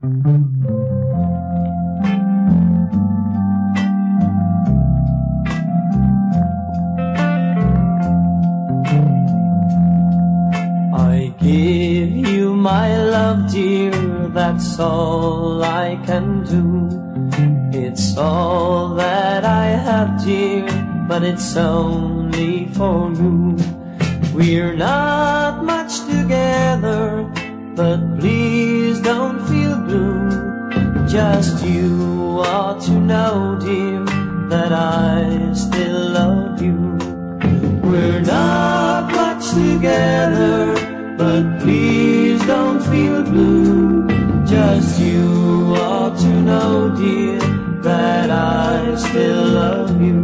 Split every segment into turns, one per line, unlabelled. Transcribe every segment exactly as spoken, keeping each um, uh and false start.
I give you my love, dear, that's all I can do. It's all that I have, dear, but it's only for you. We're not much together, but please don't feel blue. Just you ought to know, dear, that I still love you. We're not much together, but please don't feel blue. Just you ought to know, dear, that I still love you.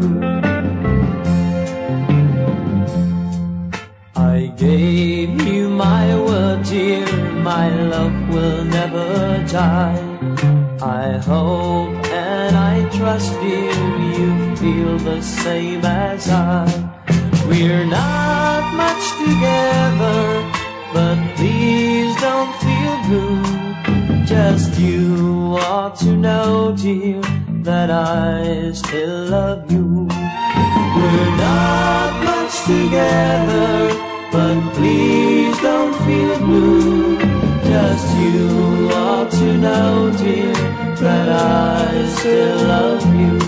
I gave you my word, dear, my love will never die. I hope and I trust, dear, you feel the same as I. We're not much together, but please don't feel blue. Just you ought to know, dear, that I still love you. We're not much together, but please don't feel blue. Just you ought to know, dear, that I still love you.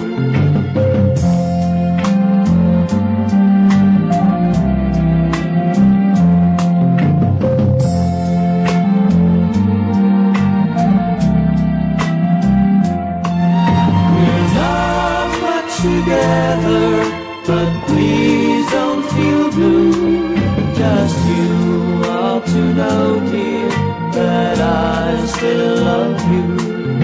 Together, but please don't feel blue. Just you ought to know, dear, that I still love you.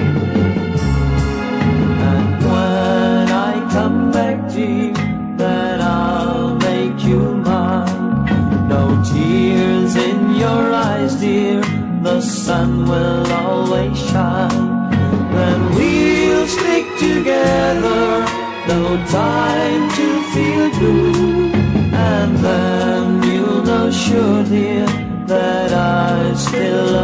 And when I come back, dear, then I'll make you mine. No tears in your eyes, dear, the sun will always shine. Then we'll stick together, no time to feel blue. And then you'll know sure, dear, that I still